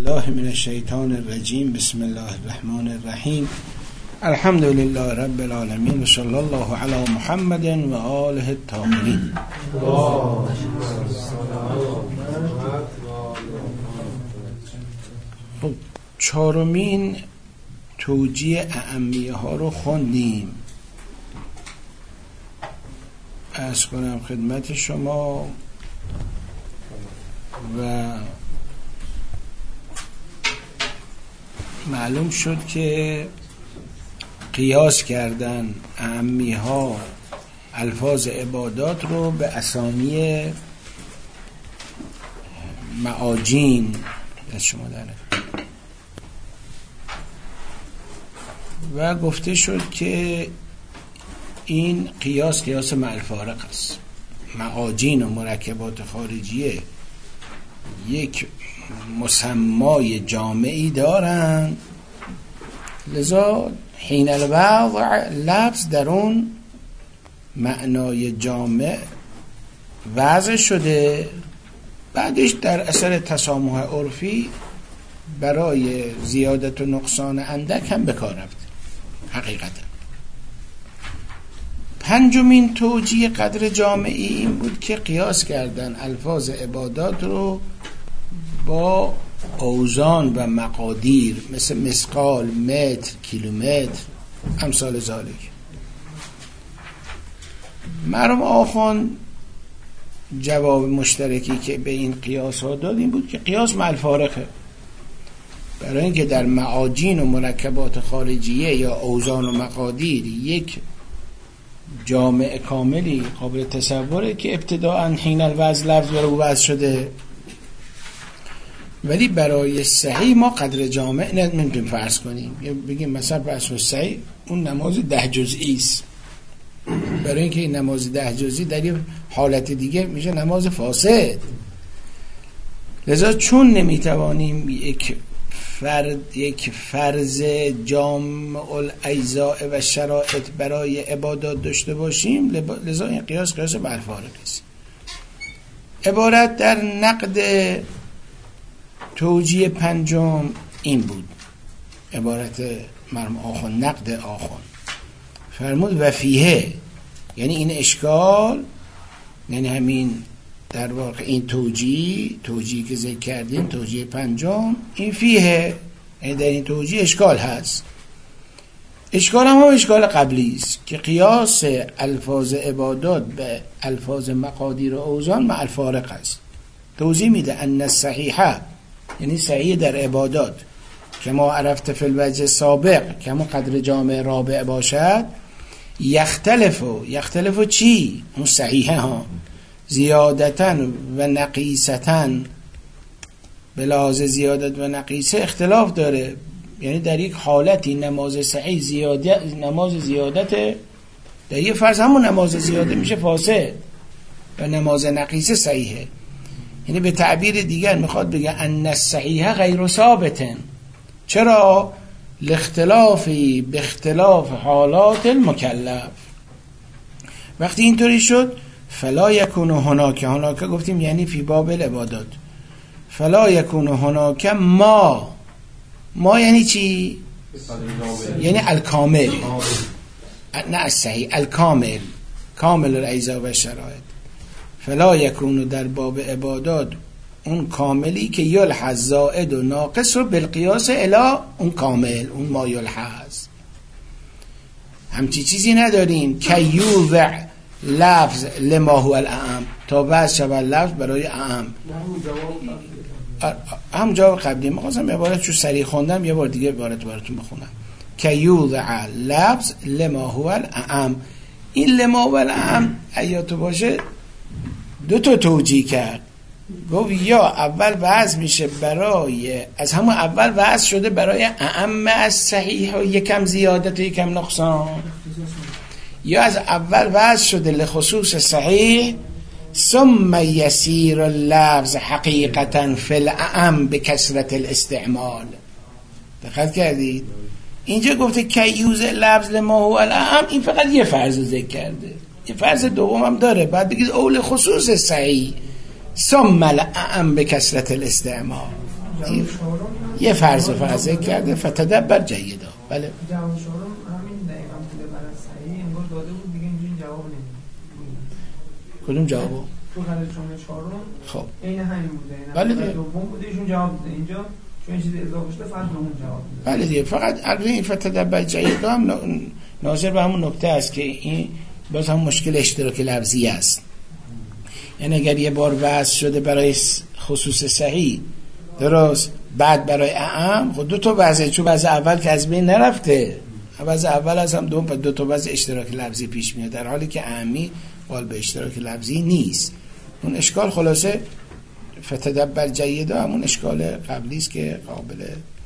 بالله من الشیطان الرجیم. بسم الله الرحمن الرحیم. الحمد لله رب العالمین و صلی الله علی محمد و آله الطاهرین. خب چهارمین توجیه اعمیه ها رو خوندیم. عرض کنم خدمت شما و معلوم شد که قیاس کردن اعمیه ها الفاظ عبادات رو به اسامی معاجین از شما داره و گفته شد که این قیاس مع الفارق است. معاجین و مرکبات خارجیه یک مسمای جامعی دارن، لذا حین الوضع لفظ در اون معنای جامع وضع شده، بعدش در اثر تسامح عرفی برای زیادت و نقصان اندک هم بکار رفته. حقیقتا پنجمین توجیه قدر جامعی این بود که قیاس کردن الفاظ عبادات رو با اوزان و مقادیر مثل مثقال، متر، کیلومتر، امثال ذالک. مرحوم آخوند جواب مشترکی که به این قیاس ها داد این بود که قیاس مع الفارقه، برای اینکه در معاجین و مرکبات خارجیه یا اوزان و مقادیر یک جامع کاملی قابل تصوره که ابتداءً حین الوضع لفظ برای وضع شده، ولی برای صحیح ما قدر جامع نمیتونیم فرض کنیم. بگیم مثلا فرض صحیح اون نماز 10 جزئی است، برای اینکه این نماز 10 جزئی در یک حالت دیگه میشه نماز فاسد. لذا چون نمیتوانیم یک فرض جامع الاجزاء و شرایط برای عبادات داشته باشیم، لذا این قیاس مع الفارق است. عبارت در نقد توجیه پنجم این بود، عبارت مرحوم آخوند، نقد آخوند فرمود و فیه، یعنی این اشکال، یعنی همین در واقع این توجیه که ذکر کردیم، توجیه پنجم، این فیه، یعنی در این توجیه اشکال هست. اشکال هم اشکال قبلی است که قیاس الفاظ عبادات به الفاظ مقادیر و اوزان مع الفارق است. توضیح میده ان الصحیحه، یعنی صحیح در عبادات که ما عرفت فی الوجه سابق که همون قدر جامع رابع باشد، یختلف چی؟ اون صحیحه ها زیادتن و نقیستن، به لحاظ زیادت و نقیسه اختلاف داره، یعنی در یک حالتی نماز صحیح نماز زیادت، در یک فرض همون نماز زیاده میشه فاسد و نماز نقیسه صحیحه. یعنی به تعبیر دیگر میخواد بگه ان الصحیح غیر ثابت. چرا؟ لاختلافی به اختلاف حالات المکلف. وقتی اینطوری شد فلا یکون هناک گفتیم یعنی فی باب العبادات، فلا یکون هناک ما یعنی چی؟ یعنی الکامل، نه الصحیح، الکامل، کامل الاجزاء و شرایط. فلا یکون در باب عبادات اون کاملی که یلحظ زائد و ناقص رو بالقیاس الی اون کامل، اون ما یلحظ. همچی چیزی نداریم که یوضع لفظ لما هو الاعم، تا بعد شود لفظ برای اعم. هم جواب قبلی ما خواستم عبارت چون سریع خوندم یه بار دیگه عبارت براتون بخونم. که یوضع لفظ لما هو الاعم. این لما هو الاعم ایاتو باشه دو تا توجیه کرد. گفت یا اول وضع میشه برای، از همون اول وضع شده برای اعم از صحیح و یکم زیادت و یکم نقصان، یا از اول وضع شده لخصوص صحیح ثم یسیر اللفظ حقیقتا فی الاعم به کثرت الاستعمال. دقت کردید؟ اینجا گفته که یوزع لفظ لما هو الاعم، این فقط یه فرض رو ذکر کرده، یه فرض دوم هم داره، بعد بگید اول خصوص صحیح ثم الاعم به کثرت الاستعمال. یه فرض ذکر کرده فتدبر جیدا. بله جواب شورم همین دقیقاً بوده برای صحیح انگار داده بود دیگه، اینجوری جواب نمیده. کدوم جوابو؟ تو خرج شما چهارم خب این همین بوده. بله دیگه دوم بوده ایشون جواب داده، اینجا چون این چیز اضافه شده فقط دوم جواب داده. بله دیگه. فقط البته این فتدبر جیدا هم ناظر به همون نکته است که این باز هم مشکل اشتراک لفظی است. یعنی اگر یه بار وضع شده برای خصوص صحیح درست، بعد برای اعم، خود دو تا وضعه، چون وضع اول که از بین نرفته، وضع اول از هم دو تا وضع اشتراک لفظی پیش میاد، در حالی که اعمی قال به اشتراک لفظی نیست. اون اشکال خلاصه فتدبر جیدا همون اشکال قبلی است که قابل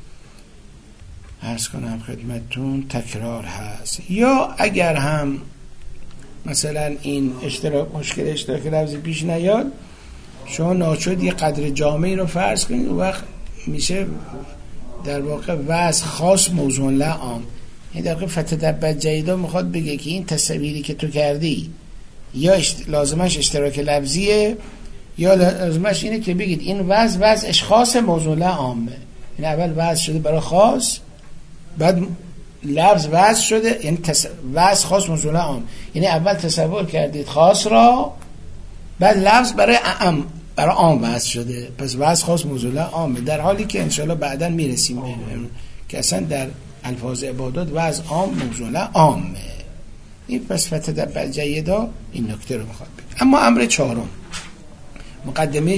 عرض کنم خدمتتون تکرار هست. یا اگر هم مثلا این مشکل اشتراک لفظی پیش نیاد، شما ناچار یه قدر جامعی رو فرض کنید، اون وقت میشه در واقع وضع خاص موضوع لا عام. این در واقع فتدبر جیدا میخواد بگه که این تصویری که تو کردی یا لازمش اشتراک لفظیه، یا لازمش اینه که بگید این وضعش خاص موضوع لا عامه. این اول وضع شده برای خاص، بعد لفظ وضع شده، یعنی وضع خاص موضوع لا عام. یعنی اول تصور کردید خاص را، بعد لفظ برای عام وضع شده، پس وضع خاص موضوع لا عامه. در حالی که انشاءالله بعداً میرسیم که اصلا در الفاظ عبادات وضع عام موضوع لا عامه. این پس فتدبر جیدا این نکته رو میخواد بگه. اما امر چهارم، مقدمه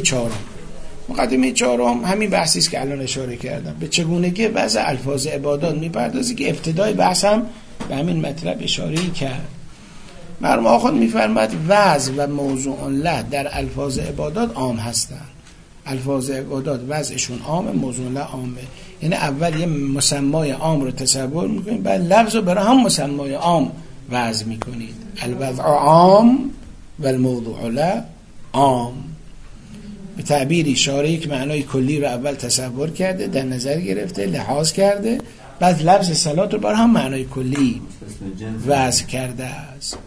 چهارم همین بحثی است که الان اشاره کردم، به چگونگی وضع الفاظ عبادات میپردازه که ابتدای بحثم به همین مطلب اشاره‌ای کرد. مرحوم آخوند میفرماد وضع و موضوع له در الفاظ عبادات عام هستند. الفاظ عبادات وضعشون عام، موضوع له عامه. یعنی اول یه مسمای عام رو تصور میکنید، بعد لفظ رو برای هم مسمای عام وضع میکنید. الوضع عام و الموضوع له عام. به تعبیر اشاره‌ای که معنای کلی رو اول تصور کرده، در نظر گرفته، لحاظ کرده، بعد لفظ صلات رو برای هم معنای کلی وضع کرده است.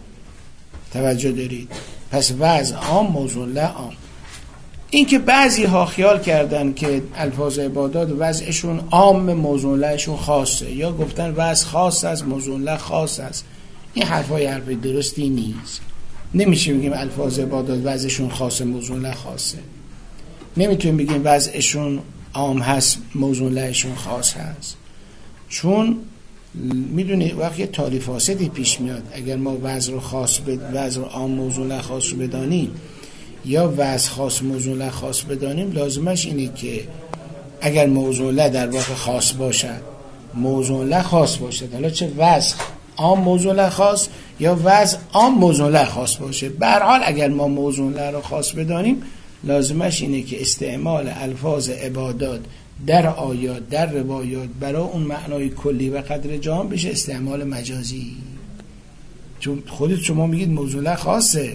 توجه دارید؟ پس وضع عام، موضوع له عام. این که بعضی ها خیال کردن که الفاظ عبادات وضعشون عام، موضوع لهشون خاصه، یا گفتن وضع خاص است، موضوع له خاص است، این حرفای درستی نیست. نمیشه بگیم الفاظ عبادات وضعشون خاصه، موضوع له خاصه. نمیتونیم بگیم وضعشون عام هست، موضوع لهشون خاص هست. چون میدونی وقتی تالی فاسدی پیش میاد، اگر ما وضع رو عام، موضوع له خاص رو بدانیم، یا وضع خاص، موضوع له خاص بدانیم، لازمش اینه که اگر موضوع له در واقع خاص باشد، موضوع له خاص باشد، حالا چه وضع عام موضوع له خاص یا وضع عام موضوع له خاص باشه، به هر حال اگر ما موضوع له رو خاص بدانیم، لازمش اینه که استعمال الفاظ عبادات در آیات، در روایات، برای اون معنای کلی و قدر جام بشه استعمال مجازی. چون خودت شما میگید موضوع له خاصه،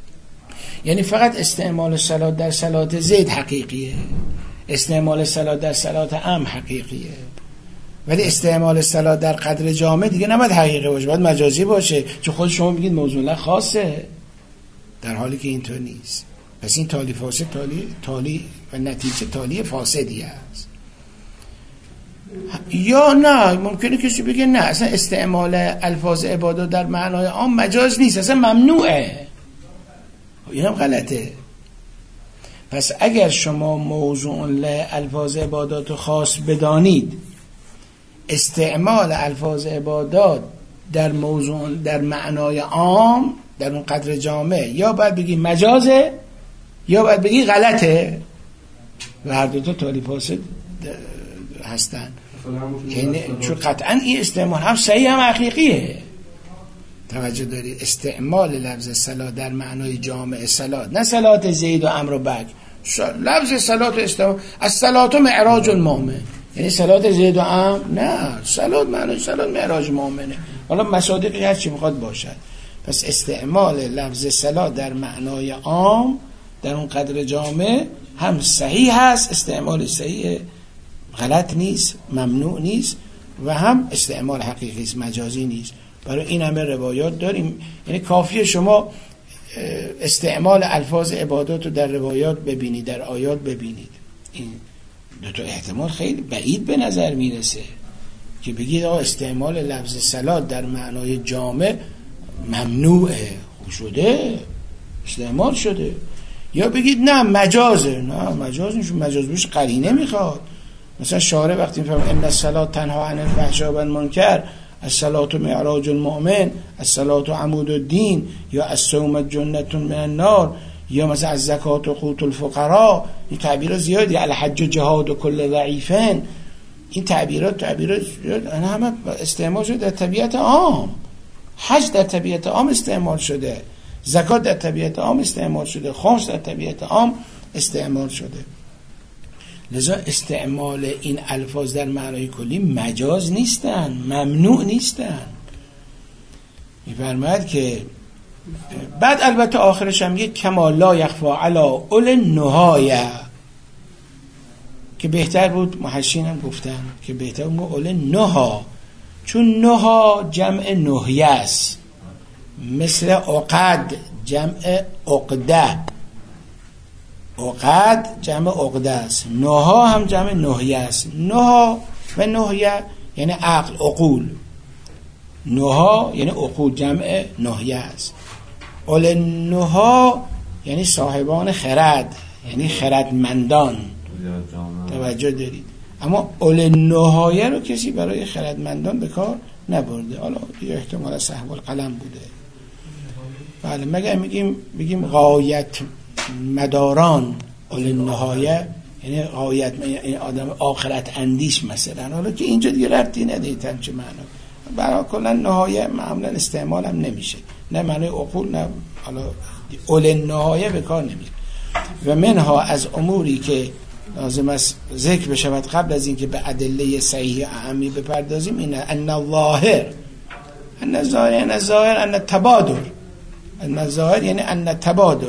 یعنی فقط استعمال صلات در صلات زید حقیقیه، استعمال صلات در صلات عام حقیقیه، ولی استعمال صلات در قدر جامع دیگه نباید حقیقی باشه، باید مجازی باشه، چون خود شما میگید موضوع له خاصه، در حالی که اینطور نیست. پس این تالی فاسد، تالی و نتیجه تالی فاسدی است. یا نه، ممکنه کسی بگه نه، اصلا استعمال الفاظ عبادات در معنای عام مجاز نیست، اصلا ممنوعه. این هم غلطه. پس اگر شما موضوع له الفاظ عبادات خاص بدانید، استعمال الفاظ عبادات در موضوع، در معنای عام، در اون قدر جامع، یا باید بگی مجازه یا باید بگی غلطه، و هر دوتا تالی فاسد هستن. یعنی چون قطعا این استعمال هم صحیح هم حقیقیه. توجه دارید؟ استعمال لفظ صلات در معنای جامع صلات، نه صلات زید و عمرو و بکر. لفظ صلات استعمال از صلات و معراج المؤمن، یعنی صلات زید و عمرو، نه، صلات معنای صلات معراج مؤمنه، حالا مصادیقی هر چی میخواد باشد. پس استعمال لفظ صلات در معنای عام در اون قدر جامع هم صحیح هست، استعمال صحیح، غلط نیست، ممنوع نیست، و هم استعمال حقیقی است، مجازی نیست. برای این همه روایات داریم. یعنی کافیه شما استعمال الفاظ عبادات رو در روایات ببینید، در آیات ببینید، این دو تا احتمال خیلی بعید به نظر میرسه که بگید استعمال لفظ صلات در معنای جامع ممنوعه. خوب شده استعمال شده. یا بگید نه مجازه. نه مجاز نیست، مجاز بهش قرینه میخواد. مثلا شارع وقتی میفرمه ان الصلاه تنها عن الفحشاء والمنکر، الصلاه معراج المؤمن، الصلاه عمود الدین، یا الصوم جنة من النار، یا مثلا الزکات قوت الفقراء، این تعبیرات زیادی، الحج جهاد و کل ضعیفین، این تعبیرات انا همه استعمال شده در طبیعت عام. حج در طبیعت عام استعمال شده، زکات در طبیعت عام استعمال شده، خمس در طبیعت عام استعمال شده. لذا استعمال این الفاظ در معنای کلی مجاز نیستن، ممنوع نیستن. می‌فرماید که بعد البته آخرش هم یک کما لا یخفا علی اول نهایه، که بهتر بود محشین هم گفتن که بهتر بود اول نها، چون نها جمع نهیه است، مثل عقد جمع عقده، عقد جمع عقده است، نها هم جمع نهیه است. نها و نهیه یعنی عقل، عقول. نها یعنی عقول جمع نهیه است. اول نها یعنی صاحبان خرد، یعنی خردمندان. توجه دارید؟ اما اول نهایه رو کسی برای خردمندان به کار نبرده. حالا دیگه احتمال صحو القلم بوده. بله، مگر بگیم غایت مداران اول نهایه یعنی غایت، یعنی آدم آخرت اندیش مثلا. حالا که اینجا دیگه ربطی نداره چه معنا. برای کلا نهایه معمولا استعمال هم نمیشه، نه معنی عقول، نه حالا اول نهایه به کار نمیره. و منها از اموری که لازم است ذکر بشود قبل از اینکه به ادله صحیح اعمی بپردازیم، اینه ان الظاهر، ان الظاهر ان التبادر، ان الظاهر یعنی ان التبادر.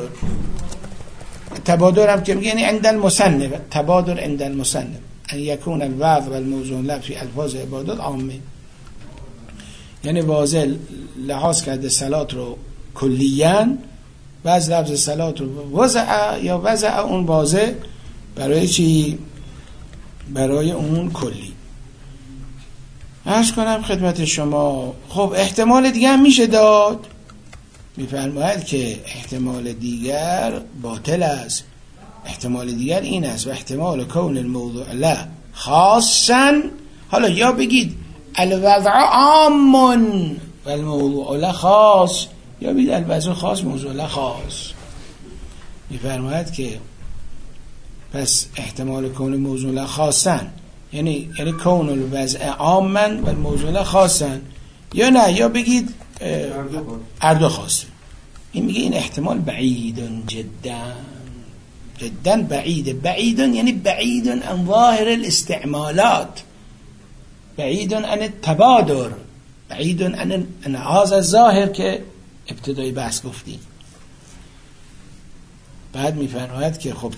تبادر هم که میگه یعنی عند المصنف، تبادر عند المصنف ان یکون الوضع والموضوع لا فی الفاظ عبادات عامه، یعنی واضح لحاظ کرده صلات رو کلیاً و از لفظ صلات رو وضع یا وضع اون واضح برای چی؟ برای اون کلی. عرض کنم خدمت شما. خب احتمال دیگر هم میشه داد. میفرماید که احتمال دیگر باطل است. احتمال دیگر این است: و احتمال کون الموضوع لا خاصا. حالا یا بگید الوضع عام و الموضوع لا خاص، یا بگید الوضع خاص موضوع لا خاص. میفرماید که پس احتمال کون الموضوع لا خاصا یعنی کون الوضع عاما و الموضوع لا خاصا، یا نه، یا بگید اردو خاصه. این میگه این احتمال بعید جدا جدا، بعید یعنی بعید عن ظاهر الاستعمالات، بعید عن التبادر، بعید عن هذا الظاهر که ابتدای بحث گفتیم. بعد میفرماید که خب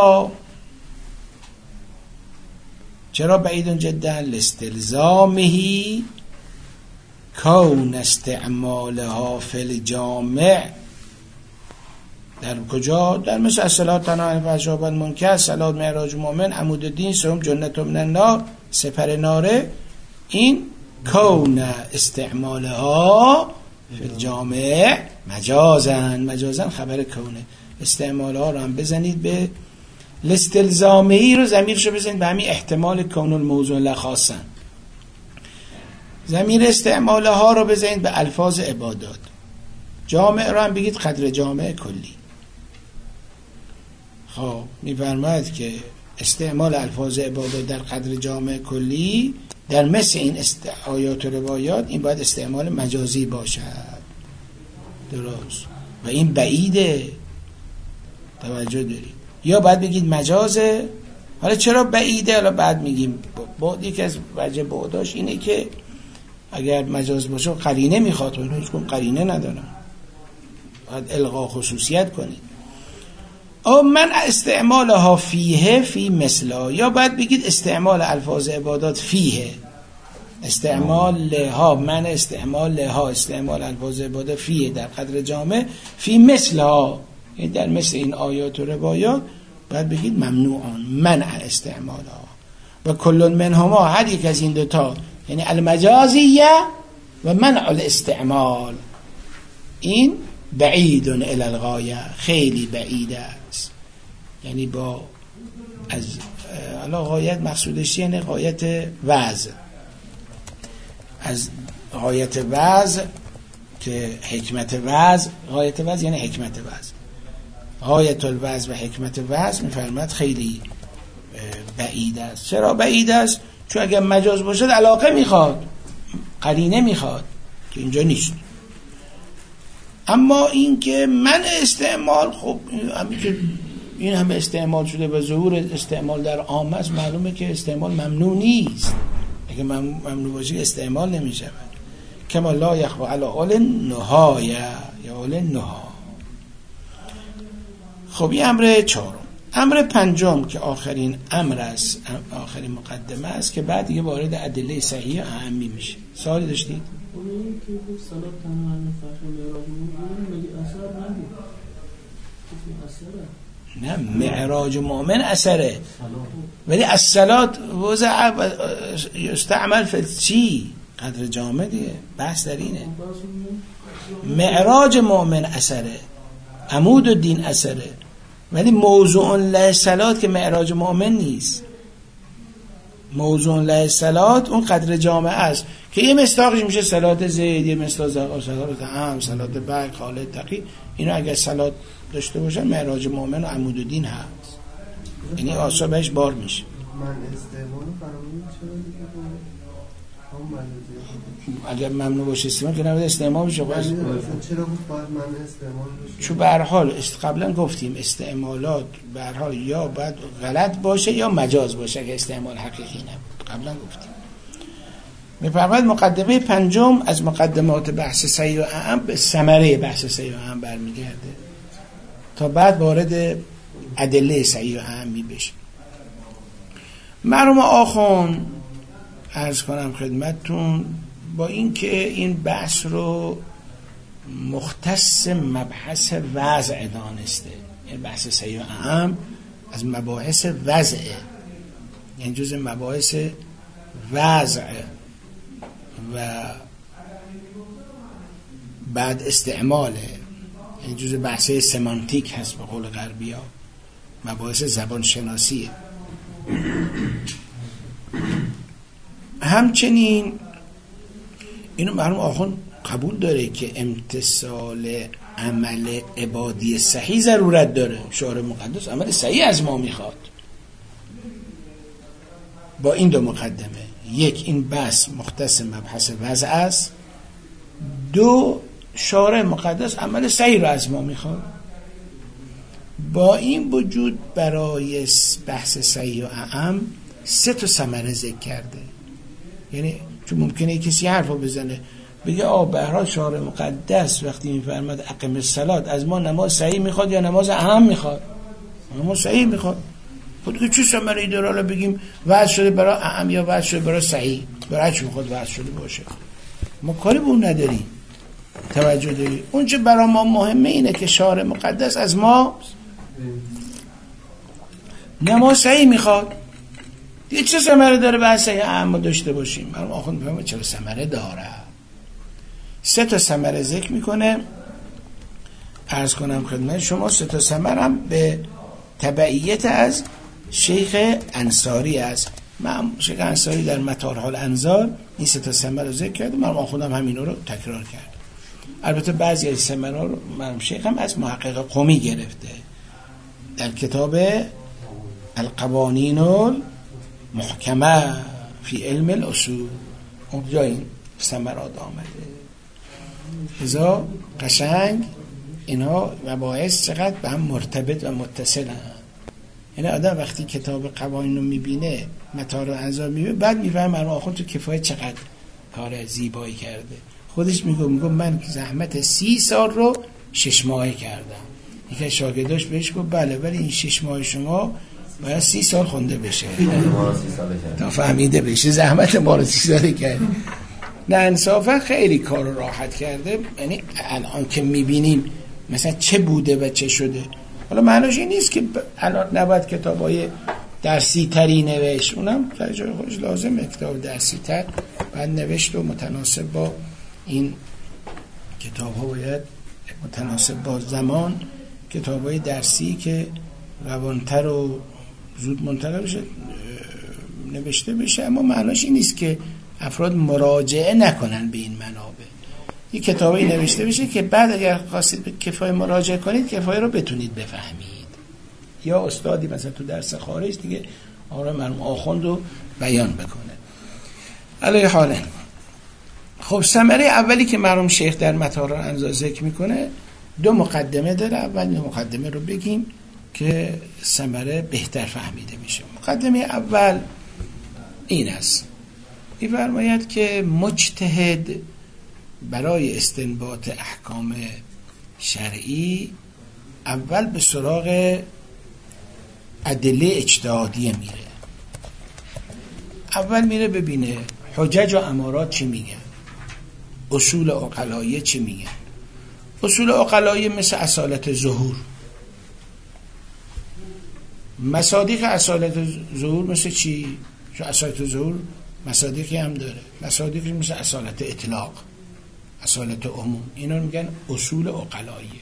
چرا بعید جدا؟ لاستلزامه کون استعمالها فی الجامع. در کجا؟ در مثل الصلاة تنها عن الفحشاء والمنکر، صلاة معراج المؤمن، عمود الدین، صوم جنة من النار، سپر ناره. این کون استعمالها فی الجامع مجازن خبر کونه. استعمالها رو هم بزنید به لاستلزامهی رو ضمیرشو بزنید به همین احتمال کون الموضوع لخاصا. ضمیر استعمالها رو بزنید به الفاظ عبادات. جامع رو هم بگید قدر جامع کلی. خب می‌فرماید که استعمال الفاظ عبادات در قدر جامع کلی در مثل این آیات و روایات این باید استعمال مجازی باشد. درست. و این بعیده. توجه دارید. یا باید بگید مجازه. حالا چرا بعیده؟ حالا بعد میگیم. یکی از وجه بعداش اینه که اگر مجاز باشه قرینه میخواد، و هیچ کدوم قرینه ندارن، باید الغا خصوصیت کنید. او من استعمالها فیه فی مثلا، یا باید بگید استعمال الفاظ عبادات فیه، استعمال لها، من استعمال لها، استعمال الفاظ عبادات فیه در قدر جامع، فی مثلها، در مثل این آیات و روایات باید بگید ممنوعان، منع استعمال ها. و کل منهما، هر یک از این دوتا، یعنی المجازیه و منع الاستعمال، این بعید الی الغایه، خیلی بعید است. یعنی با از حالا غایت مقصودش یعنی غایت وضع، از غایت وضع که حکمت وضع، غایت وضع یعنی حکمت وضع، غایت الوضع و حکمت وضع میفرماد خیلی بعید است. چرا بعید است؟ چون اگر مجاز باشد علاقه میخواد، قرینه میخواد که اینجا نیست. اما این که من استعمال، خب همین که این همه استعمال شده و ظهور استعمال در عامه است، معلومه که استعمال ممنوع نیست. اگه ممنوع باشه استعمال نمیشه. کما لا یخفی علی اول نهایه یا اول نها. خب این امر چهارم. امر پنجم که آخرین امر است، آخرین مقدمه است که بعد دیگه وارد ادله صحیح اهمی میشه. سوالی داشتید؟ اون که صلات تمام فصل معراج مگه اثر نداره؟ نه، معراج مؤمن اثره، ولی الصلات وضع استعمل فی چی؟ قدر جامع دیگه، بحث در اینه. معراج مؤمن اثره، عمود الدین اثره، ولی موضوع له صلات که معراج مؤمن نیست. موضوع له صلات اون قدر جامع است که یه مصداقش میشه صلات زید، یه مصداق صلات هم، صلات برق، خالد تقی. اینا اگر صلات داشته باشن معراج مؤمن و عمود الدین هست، یعنی آسابش بار میشه. من استعمال فراموش چرا اگر ممنوع باشه استعمال که نباید استعمال بشه. چرا باید من استعمال بشه؟ چون به هر حال قبلا گفتیم استعمالات به هر حال یا باید غلط باشه یا مجاز باشه که استعمال حقیقی نبود. قبلا گفتیم. می‌فرماید مقدمه پنجم از مقدمات بحث صحیح و اعم به ثمره بحث صحیح و اعم برمیگرده تا بعد وارد ادله صحیح و اعمی بشه. مرحوم آخوند عرض کنم خدمتتون، با اینکه این بحث رو مختص مبحث وضع دانسته، این بحث صحیح و اعم از مباحث وضعه، یعنی جز مباحث وضع و بعد استعماله، یعنی جز بحث سمانتیک هست به قول غربی ها، مباحث زبان شناسیه. همچنین اینو مرحوم آخوند قبول داره که امتصال عمل عبادی صحیح ضرورت داره. شارع مقدس عمل صحیح از ما میخواد. با این دو مقدمه، یک این بحث مختص مبحث وضع است، دو شارع مقدس عمل صحیح را از ما میخواد. با این وجود برای بحث صحیح و اعم 3 ثمره ذکر کرده. یعنی چون ممکنه کسی حرفو بزنه بگه به هر حال شارع مقدس وقتی میفرماد اقیم الصلات از ما نماز صحیح میخواد یا نماز اهم میخواد؟ نماز صحیح میخواد. خود که چه ثمره ای داره؟ حالا بگیم وضع شده برای اهم یا وضع شده برای صحیح، برای چی میخواد وضع شده باشه؟ ما کاری به اون نداریم. توجه داری؟ اون چه برای ما مهمه اینه که شارع مقدس از ما نماز صحیح میخواد. دیگه چه ثمره داره بحث اما داشته باشیم؟ من آخوند میفهمم چرا ثمره داره. 3 ثمره ذکر میکنه. عرض کنم خدمت شما 3 ثمره هم به تبعیت از شیخ انصاری است. من شیخ انصاری در مطارح الانظار این 3 ثمره رو ذکر کرده. من آخوندم همینو رو تکرار کرد. البته بعضی از ثمره رو من شیخ هم از محقق قمی گرفته در کتاب القوانین محکمه فی علم الاصول، اونجا این ثمرات آمده. ازا قشنگ اینا مباحث چقدر به هم مرتبط و متصل هم. یعنی آدم وقتی کتاب قوانین رو میبینه، مطالب انظار میبینه، بعد میفهمه مرحوم آخوند تو کفایت چقدر کار زیبایی کرده. خودش میگه من زحمت 30 سال رو 6 ماهه کردم. یکی شاگرداش بهش گفت بله، ولی این 6 ماه شما باید 30 سال خونده بشه تا فهمیده بشه. زحمت ما رو 30 ساله کردی. نه انصافا خیلی کار رو راحت کرده. یعنی الان که میبینیم مثلا چه بوده و چه شده، حالا معناش این نیست که الان نباید کتابای درسی تری نوشت، اونم در جای خودش لازمه کتاب درسی تر باید نوشت و متناسب با این کتاب ها باید متناسب با زمان کتابای درسی که روانتر و زود منتقل بشه نوشته بشه. اما معناش این نیست که افراد مراجعه نکنن به این منابع. یک کتابی نوشته بشه که بعد اگر خواستید به کفایه مراجعه کنید کفایه رو بتونید بفهمید. یا استادی مثلا تو درس خارج دیگه آقا مرحوم آخوند رو بیان بکنه. علیه حالا خب ثمره اولی که مرحوم شیخ در مطالب انزا ذکر میکنه 2 مقدمه داره. اول مقدمه رو بگیم که ثمره بهتر فهمیده میشه. مقدمه اول این است، می‌فرماید که مجتهد برای استنباط احکام شرعی اول به سراغ ادله اجتهادیه میره. اول میره ببینه حجج و امارات چی میگن، اصول عقلاییه چی میگن. اصول عقلاییه مثل اصالت ظهور، مصادیق اصالت ظهور مثل چی؟ چون اصالت ظهور مصادیقی هم داره. مصادیقی مثل اصالت اطلاق، اصالت عموم، اینا میگن اصول عقلاییه.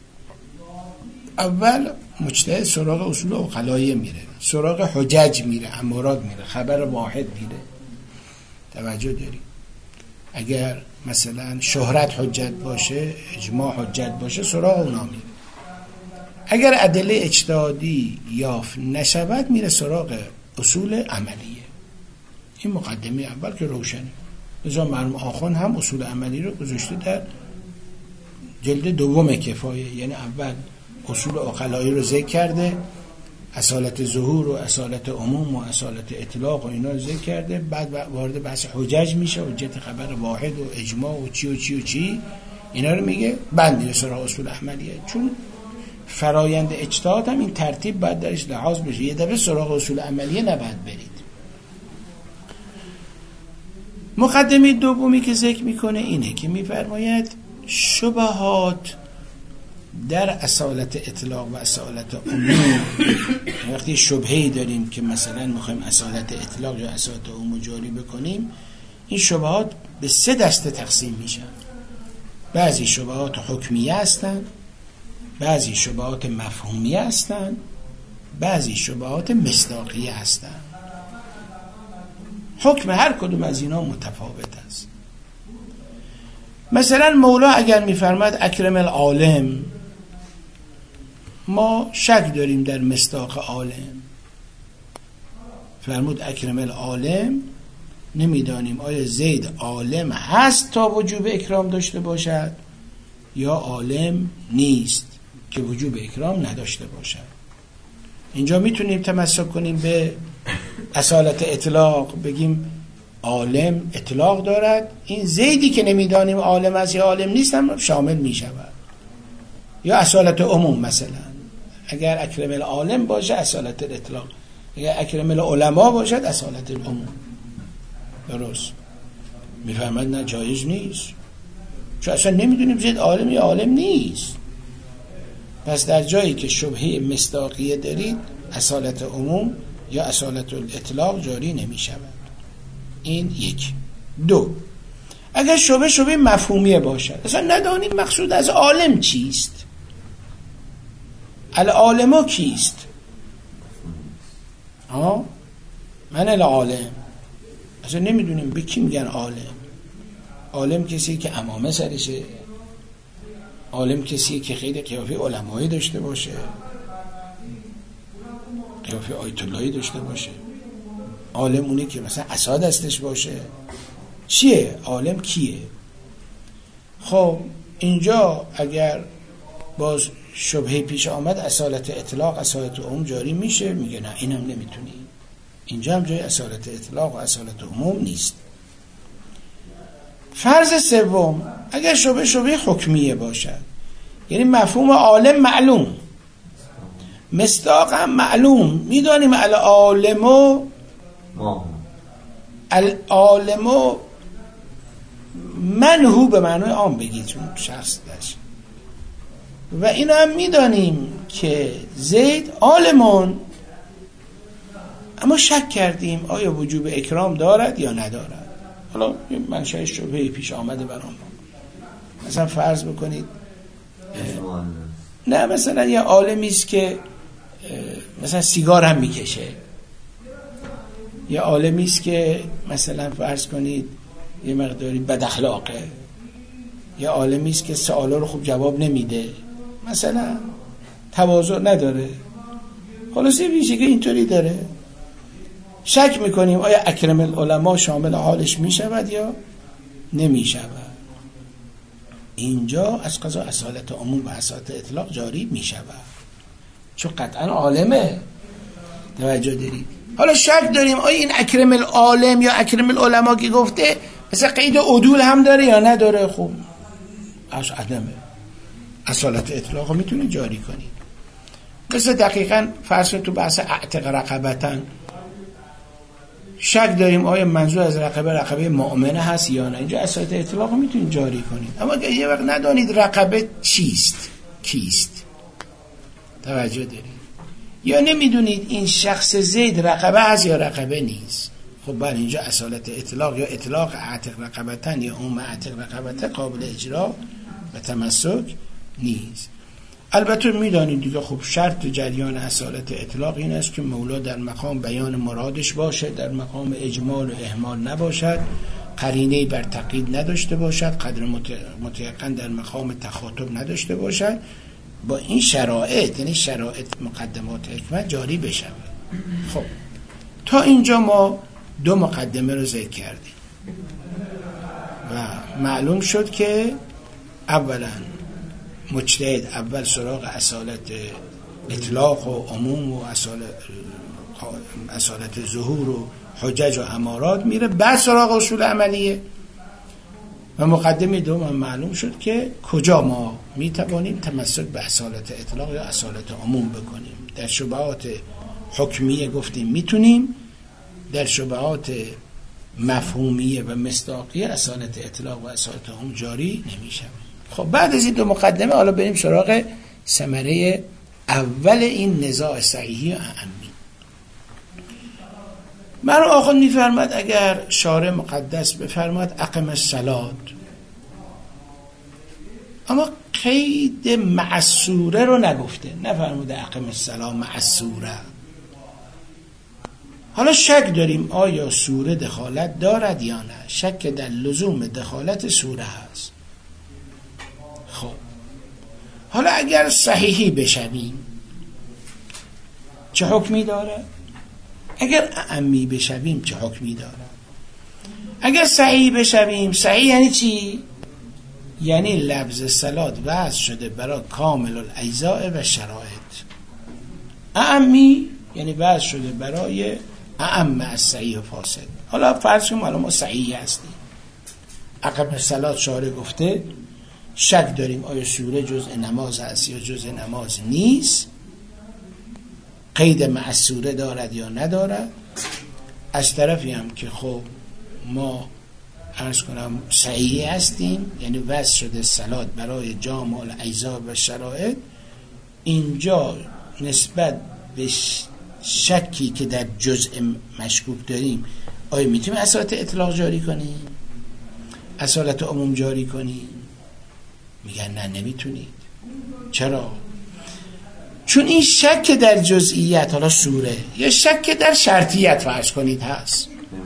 اول مجتهد سراغ اصول عقلاییه میره، سراغ حجج میره، امارات میره، خبر واحد میره. توجه داری؟ اگر مثلا شهرت حجت باشه، اجماع حجت باشه، سراغ اونا میره. اگر ادله اجتهادی یافت نشود میره سراغ اصول عملیه. این مقدمه اول که روشنه. لذا مرحوم آخوند هم اصول عملی رو گذاشته در جلد دوم کفایه، یعنی اول اصول عقلایی رو ذکر کرده، اصالت ظهور و اصالت عموم و اصالت اطلاق و اینا رو ذکر کرده، بعد وارد بحث حجج میشه، حجت خبر واحد و اجماع و چی و چی و چی اینا رو میگه، بعد میره سراغ اصول عملیه. چون فرایند اجتهاد هم این ترتیب باید درش لحاظ بشه، یه دفعه سراغ اصول عملیه نباید برید. مقدمه دومی که ذکر میکنه اینه که میفرماید شبهات در اصالت اطلاق و اصالت عموم، وقتی شبهه‌ای داریم که مثلا میخوایم اصالت اطلاق یا اصالت عموم جاری بکنیم، این شبهات به 3 دسته تقسیم میشن. بعضی شبهات حکمیه هستن، بعضی شبهات مفهومیه هستن، بعضی شبهات مصداقیه هستن. حکم هر کدوم از اینا متفاوت است. مثلا مولا اگر میفرماد اکرم العالم، ما شک داریم در مصداق عالم. فرمود اکرم العالم، نمیدانیم آیا زید عالم هست تا وجوب اکرام داشته باشد یا عالم نیست که وجوب اکرام نداشته باشد. اینجا میتونیم تمسک کنیم به اصالت اطلاق، بگیم عالم اطلاق دارد، این زیدی که نمیدانیم عالم است یا عالم نیست هم شامل میشود. یا اصالت عموم، مثلا اگر اکرم العالم باشه اصالت الاطلاق، اگر اکرم العلماء باشد اصالت العموم. درست میفهمد؟ نه جایز نیست، چون اصلا نمیدونیم زید عالم یا عالم نیست. پس در جایی که شبهه مصداقیه دارید اصالت عموم یا اصالت الاطلاق جاری نمی شود. این 1. 2. اگر شبهه مفهومیه باشد، اصلا ندانیم مقصود از عالم چیست، العالم کیست؟ من العالم، اصلا نمیدونیم به کی میگن عالم. عالم کسی که عمامه سرشه، عالم کسی که خیلی قیافه علمایی داشته باشه، قیافه آیت اللهی داشته باشه. عالم اونه که مثلا عصا دستش باشه. چیه عالم؟ کیه؟ خب اینجا اگر باز شبهه پیش آمد اصالت اطلاق اصالت عموم جاری میشه، میگه نه اینم نمیتونی، اینجا هم جای اصالت اطلاق و اصالت عموم نیست. فرض سوم، اگر شبهه حکمیه باشد، یعنی مفهوم عالم معلوم، مصداق هم معلوم، میدانیم العالم من هو به معنای عام بگید، چون شخص داشت و اینو هم میدانیم که زید عالمون، اما شک کردیم آیا وجوب اکرام دارد یا ندارد. حالا منشأ شبهه پیش آمده برام. مثلا فرض بکنید نه مثلا یه عالمی است که مثلا سیگار هم میکشه، یه عالمی است که مثلا فرض کنید یه مقداری بد اخلاقه، یه عالمی است که سوالا رو خوب جواب نمیده، مثلا تواضع نداره، خلاصه ویژگی اینطوری داره. شک میکنیم آیا اکرم العلماء شامل حالش میشود یا نمیشود. اینجا از قضا اصالت عموم و اصالت اطلاق جاری میشود، چون قطعا عالمه. توجه دارید؟ حالا شک داریم آیا این اکرم العالم یا اکرم العلماء که گفته مثلا قید عدول هم داره یا نداره. خوب از عدمه، اصالت اطلاق رو میتونید جاری کنید. مثل دقیقاً فرض تو بحث اعتق رقبتن شک داریم آیا منظور از رقبه مؤمنه هست یا نه. اینجا اصالت اطلاق رو میتونید جاری کنید. اما اگه یه وقت ندانید رقبه چیست، کیست، توجه دارید، یا نمیدونید این شخص زید رقبه هست یا رقبه نیست، خب بله اینجا اصالت اطلاق یا اطلاق اعتق رقبتن یا عموم اعتق رقبتن قابل اجرا و تمسک نیست. البته میدانید دیگه خب شرط جریان اصالت اطلاق این است که مولا در مقام بیان مرادش باشه، در مقام اجمال و اهمال نباشد، قرینه‌ای بر تقیید نداشته باشد، قدر متیقن در مقام تخاطب نداشته باشد. با این شرایط، یعنی شرایط مقدمات حکمت جاری بشه. خب تا اینجا ما دو مقدمه رو ذکر کردیم و معلوم شد که اولا مجتهد اول سراغ اصالت اطلاق و عموم و اصالت ظهور و حجج و امارات میره، بعد سراغ اصول عملیه. و مقدمه دوم هم معلوم شد که کجا ما میتوانیم تمسک به اصالت اطلاق یا اصالت عموم بکنیم. در شبهات حکمیه گفتیم میتونیم، در شبهات مفهومیه و مصداقیه اصالت اطلاق و اصالت عموم جاری نمیشه. خب بعد از این دو مقدمه حالا بریم سراغ ثمره اول این نزاع صحیحی و اعمی. من آخر میفرماد اگر شارع مقدس بفرماد اقم الصلاة، اما قید معصوره رو نگفته، نفرموده اقم الصلاة معصوره. حالا شک داریم آیا سوره دخالت دارد یا نه. شک در لزوم دخالت سوره هست. خب حالا اگر صحیحی بشویم چه حکمی داره؟ اگر اعمی بشویم چه حکمی داره؟ اگر صحیح بشویم، صحیح یعنی چی؟ یعنی لفظ صلات وضع شده برای کامل الاجزاء و شرایط. اعمی یعنی وضع شده برای اعم از صحیح و فاسد. حالا فرض کنیم ما صحیح هستیم، عقب صلات شارع گفته شک داریم آیا سوره جزء نماز است یا جزء نماز نیست، قید معصوره دارد یا ندارد. از طرفی هم که خب ما عرض کنم صحیح هستیم، یعنی وضع شده صلات برای جامع الاجزاء و شرایط. اینجا نسبت به شکی که در جزء مشکوک داریم آیا میتونیم اصالت اطلاق جاری کنیم، اصالت عموم جاری کنیم؟ میگن نه نمیتونید. چرا؟ چون این شک در جزئیات، حالا سوره، یا شک در شرطیت فرض کنید هست،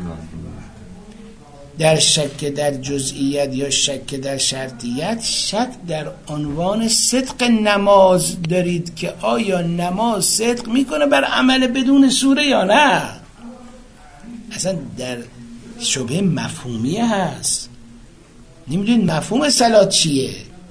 در شک در جزئیات یا شک در شرطیت، شک در عنوان صدق نماز دارید که آیا نماز صدق میکنه بر عمل بدون سوره یا نه. اصلا در شبهه مفهومیه هست، نمیدونید مفهوم صلات چیه.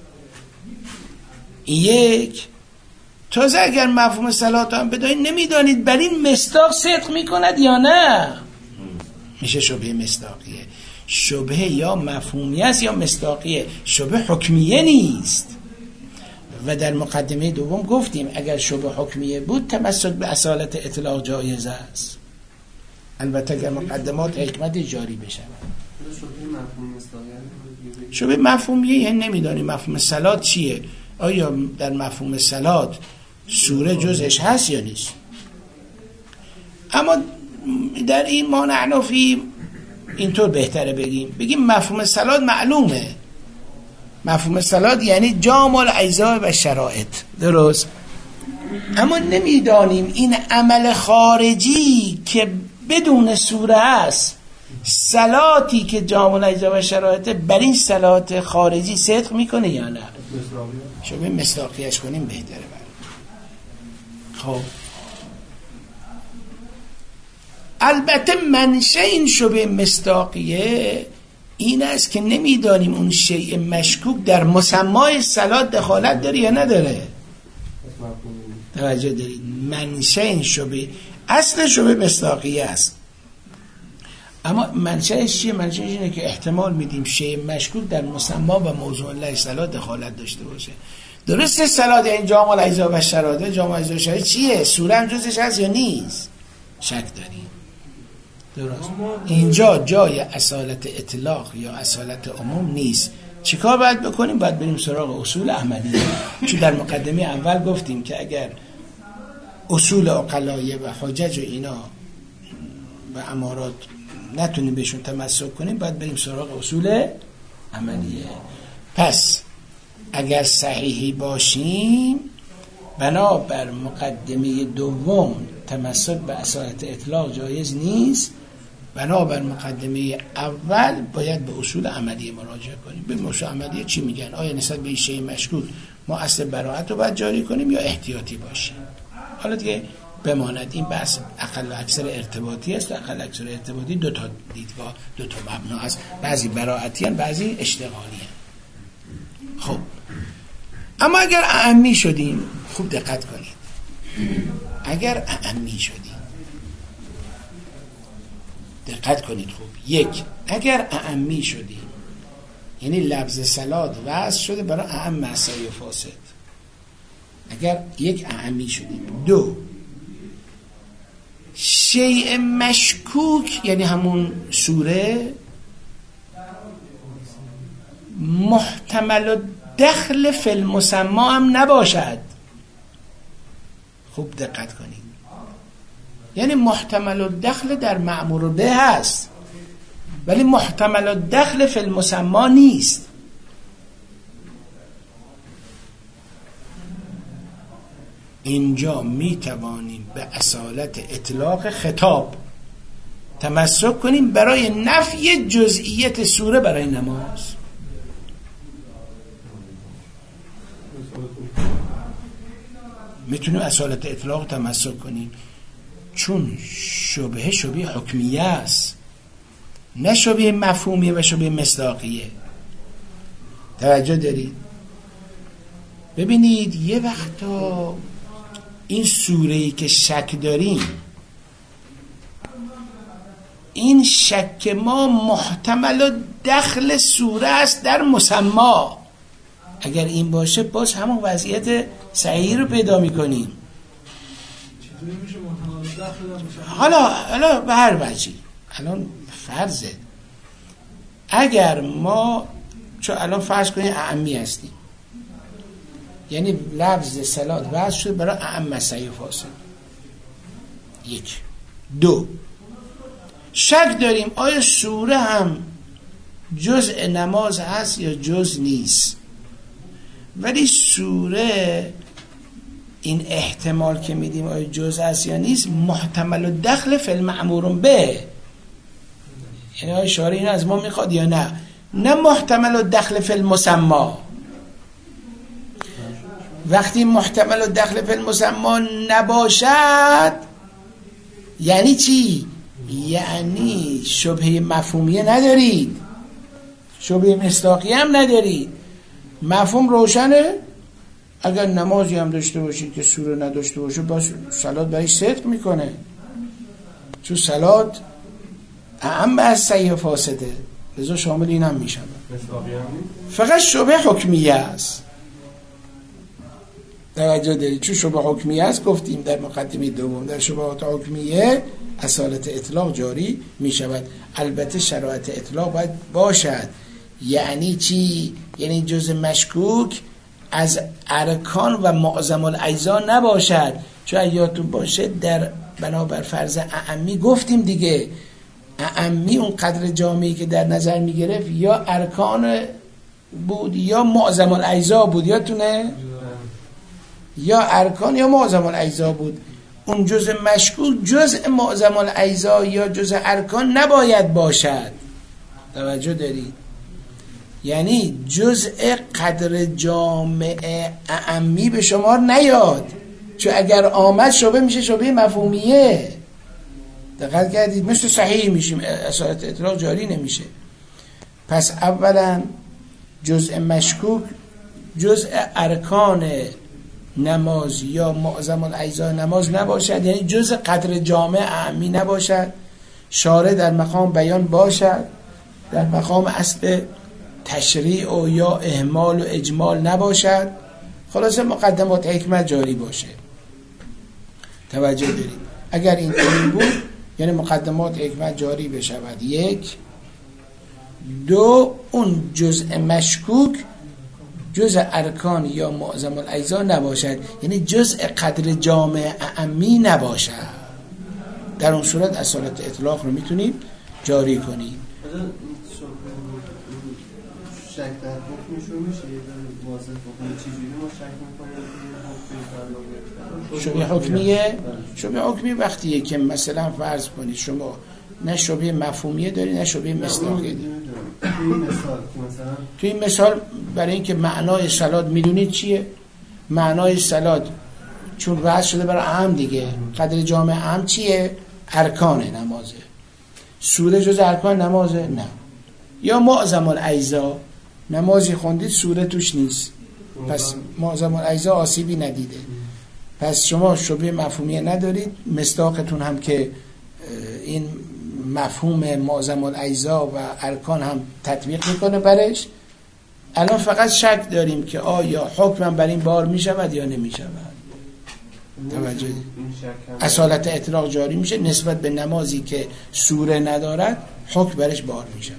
یک تازه اگر مفهوم صلات هم بدانید نمیدانید بر این مصداق صدق میکند یا نه، میشه شبهه مصداقیه. شبهه یا مفهومیه است یا مصداقیه، شبهه حکمیه نیست. و در مقدمه دوم گفتیم اگر شبهه حکمیه بود تمسک به اصالت اطلاق جایز است، البته اگر مقدمات حکمت جاری بشه. شبهه مفهومیه یعنی نمیدانی مفهوم صلات چیه. آیا در مفهوم صلات سوره جزش هست یا نیست؟ اما در این ما نعنفی اینطور بهتره بگیم مفهوم صلات معلومه. مفهوم صلات یعنی جامع الاجزاء و شرایط، درست؟ اما نمیدانیم این عمل خارجی که بدون سوره است، صلاتی که جامع الاجزاء و شرایط، بر این صلات خارجی صدق میکنه یا نه؟ شبه مصداقیش کنیم بهتره. خب البته منشأ این شبه مصداقیه این است که نمیدانیم اون شیء مشکوک در مسمای صلات دخالت داره یا نداره. توجه دارید؟ منشأ این شبه، اصل شبه مصداقیه است، اما منشأش چیه؟ منشأش اینه که احتمال میدیم شیء مشکوک در مسما و موضوع الله صلات دخالت داشته باشه. درسته صلات این جامع الاجزاء و شرایط، جامع الاجزاء و شرایط چیه؟ سوره هم جزش هست یا نیست؟ شک داریم. درست. اینجا جای اصالت اطلاق یا اصالت عموم نیست. چیکار باید بکنیم؟ باید بریم سراغ اصول احمدیه. چون در مقدمه اول گفتیم که اگر اصول عقلایه و حجج و اینا و امارات نتونیم بهشون تمسک کنیم، باید بریم سراغ اصول عملیه. پس اگر صحیحی باشیم بنابر مقدمه دوم تمسک به اصالت اطلاق جایز نیست، بنابر مقدمه اول باید به اصول عملیه مراجعه کنیم. به اصول عملیه چی میگن؟ آیا نسبت به این شیء مشکوک ما اصل براءت رو باید جاری کنیم یا احتیاطی باشیم؟ حالا دیگه بماند این بحث اقل و اکثر ارتباطی است. اقل و اکثر ارتباطی دو تا دیدگاه، دو تا مبنا است، بعضی براءتی هستند، بعضی اشتغالی هستند. خب اما اگر اعمی شدیم، خوب دقت کنید، اگر اعمی شدیم دقت کنید خوب، یک، اگر اعمی شدیم یعنی لفظ صلات وضع شده برای اعم مسایی و فاسد، اگر یک اعمی شدیم. دو، شیء مشکوک یعنی همون سوره محتمل دخل فی المسمى هم نباشد. خوب دقت کنید، یعنی محتمل دخل در مأمور به هست ولی محتمل دخل فی المسمى نیست. اینجا می توانیم به اصالت اطلاق خطاب تمسک کنیم برای نفی جزئیت سوره برای نماز. میتونیم اصالت اطلاق تمسک کنیم چون شبه حکمیه است، نه شبه مفهومیه و شبه مصداقیه. توجه دارید؟ ببینید یه وقتا این سوره‌ای که شک داریم، این شک ما محتمل دخل سوره است در مسما. اگر این باشه باز همون وضعیت صحیح رو پیدا می‌کنیم. چطوری میشه محتمل دخل در مسما؟ حالا به هر وجهی، الان فرضه اگر ما چون الان فرض کنیم اعمی هستیم، یعنی لفظ صلات وضع شده برای اعم مسایی فاسد. یک. دو، شک داریم آیا سوره هم جزء نماز هست یا جزء نیست، ولی سوره این احتمال که میدیم آیا جزء هست یا نیست محتمل دخل فی المأمور به، یعنی آیا شارع این از ما میخواد یا نه محتمل دخل فی المسمى. وقتی محتمل دخل فی المسمى نباشد یعنی چی؟ یعنی شبهه مفهومیه ندارید، شبهه مصداقیه هم ندارید. مفهوم روشنه، اگر نمازی هم داشته باشید که سوره نداشته باشه باز صلات برای صدق میکنه، چون صلات اعم از صحیح فاسده، لذا شامل این هم میشه. فقط شبه حکمیه است. توجه دارید؟ چون شبه حکمیه است گفتیم در مقدمه دوم در شبهات حکمیه اصالت اطلاق جاری می شود. البته شرایط اطلاق باید باشد. یعنی چی؟ یعنی جزء مشکوک از ارکان و معظم الاجزا نباشد. چون یادتون باشه در بنابر فرض اعمی گفتیم دیگه، اعمی اون قدر جامعی که در نظر میگرفت یا ارکان بود یا معظم الاجزا بود، یادتونه؟ یا ارکان یا معظم الاجزا بود. اون جزء مشکوک جزء معظم الاجزا یا جزء ارکان نباید باشد. توجه دارید؟ یعنی جزء قدر جامع اعمی به شمار نیاد، چون اگر آمد شبه میشه شبه مفهومیه. دقت کردید؟ مثل صحیح میشیم، اصالت اطلاق جاری نمیشه. پس اولا جزء مشکوک جزء ارکان نماز یا معظم الاجزا نماز نباشد، یعنی جزء قدر جامع اعمی نباشد. شارع در مقام بیان باشد، در مقام اصل تشریع و یا اهمال و اجمال نباشد. خلاصه مقدمات حکمت جاری باشه. توجه دارید؟ اگر این طوری بود یعنی مقدمات حکمت جاری بشود. یک. دو، اون جزء مشکوک جزء ارکان یا معظم الاجزا نباشد، یعنی جزء قدر جامع اعمی نباشد. در اون صورت اصالت اطلاق رو میتونیم جاری کنیم. شک در حکمشون میشه یه در واضح بکنه چجوری ما شک میکنیم؟ شبه حکمیه؟ شبه حکمی وقتیه که مثلا فرض کنید شما نه شبه مفهومیه داری نه شبه مصداقیه داری. توی این مثال برای اینکه معنای صلات میدونید چیه؟ معنای صلات چون وضع شده برای اهم دیگه، قدر جامع اهم چیه؟ ارکان نمازه. سوره جز ارکان نمازه؟ نه. یا معظم الاجزا، نمازی خوندید سوره توش نیست، پس معظم الاجزا آسیبی ندیده، پس شما شبه مفهومیه ندارید. مصداقتون هم که این مفهوم معظم الاجزا و ارکان هم تطبیق میکنه برش. الان فقط شک داریم که آیا حکم بر این بار میشود یا نمیشود. توجه، اصالت اطلاق جاری میشه نسبت به نمازی که سوره ندارد، حکم برش بار میشود.